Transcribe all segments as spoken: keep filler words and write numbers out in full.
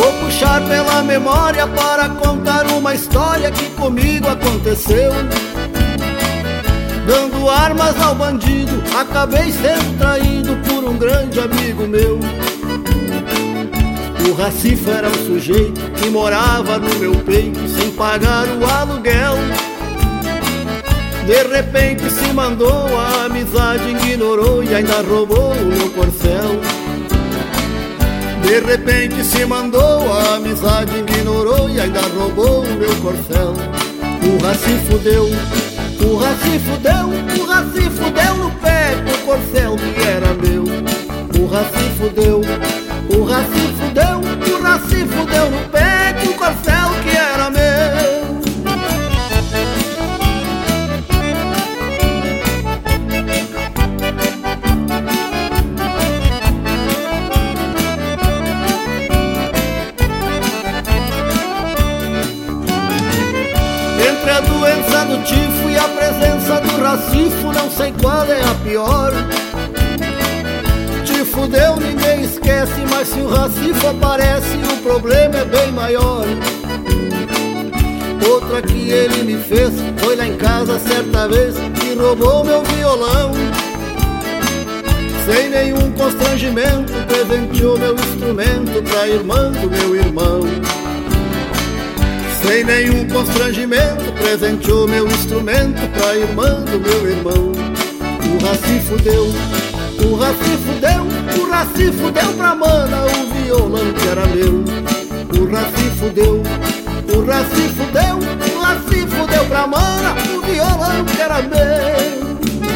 Vou puxar pela memória para contar uma história que comigo aconteceu. Dando armas ao bandido, acabei sendo traído por um grande amigo meu. O Racifo era um sujeito que morava no meu peito sem pagar o aluguel. De repente se mandou, a amizade ignorou e ainda roubou o meu corcel. De repente se mandou, a amizade ignorou e ainda roubou o meu corcel. O Racifo deu, o Racifo deu, o Racifo deu no pé do corcel que era meu. O Racifo deu, o Racifo deu, o Racifo deu no pé do corcel que era meu. Entre a doença do tifo e a presença do Racifo, não sei qual é a pior. Tifo deu, ninguém esquece, mas se o Racifo aparece, o problema é bem maior. Outra que ele me fez foi lá em casa certa vez e roubou meu violão. Sem nenhum constrangimento, presenteou meu instrumento pra irmã do meu irmão. Sem nenhum constrangimento, presenteou meu instrumento pra irmã do meu irmão. O Racifo deu, o Racifo deu, o Racifo deu pra mana o violão que era meu. O Racifo deu, o Racifo deu, o Racifo deu pra mana o violão que era meu.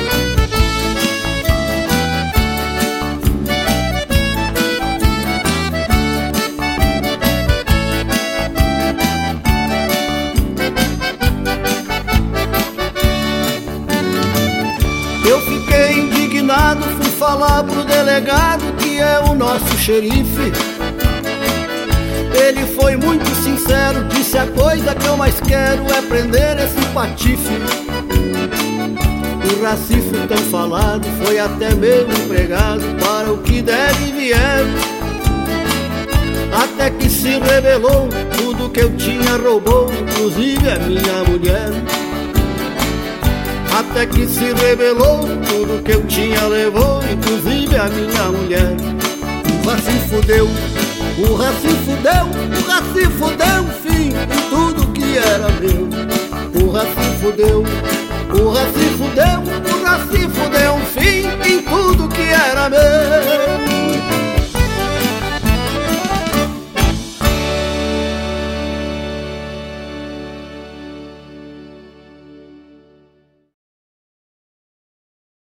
Eu fiquei indignado, fui falar pro delegado que é o nosso xerife. Ele foi muito sincero, disse a coisa que eu mais quero é prender esse patife. O Racifo tão falado foi até meu empregado para o que der e vier. Até que se revelou, tudo que eu tinha roubou, inclusive a minha mulher. Até que se revelou, tudo que eu tinha levou, inclusive a minha mulher. O Racifo deu, o Racifo deu, o Racifo deu fim em tudo que era meu. O Racifo deu, o Racifo deu, o Racifo deu fim em tudo que era meu.